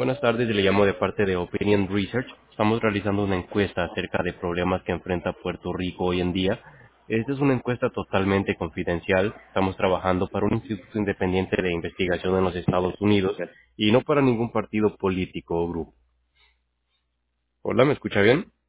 Buenas tardes, le llamo de parte de Opinion Research. Estamos realizando una encuesta acerca de problemas que enfrenta Puerto Rico hoy en día. Esta es una encuesta totalmente confidencial. Estamos trabajando para un instituto independiente de investigación en los Estados Unidos y no para ningún partido político o grupo. Hola, ¿me escucha bien?